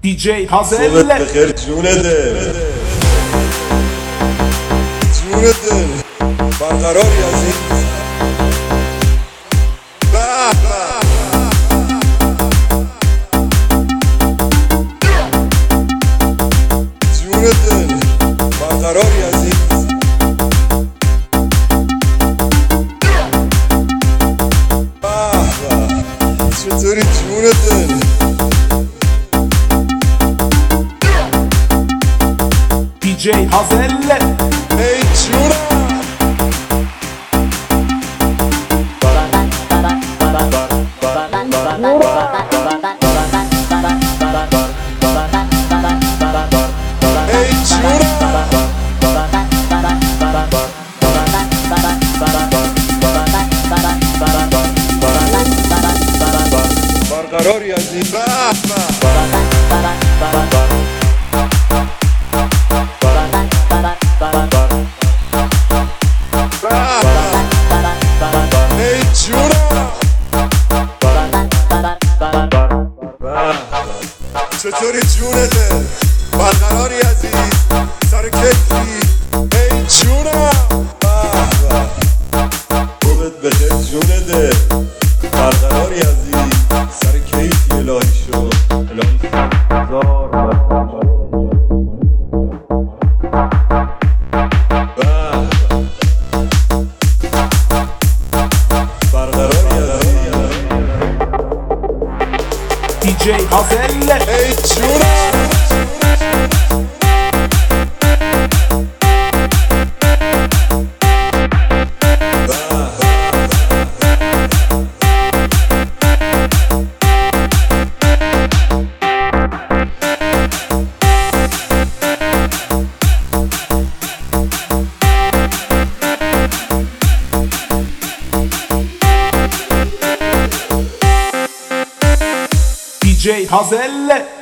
DJ Hazel صبحت بخیر جون دل جون دل برقراری از این جون دل برقراری از این چطوری جون دل DJ Hazel ای جونم ای جونم برقراری از این ای جونم چطوری جون دل برقراری عزیز سر کیفی ای جونم صبحت بخیر جون دل برقراری عزیز سر کیفی الهی شد الهی هزار DJ Hazel ای جونم DJ Hazel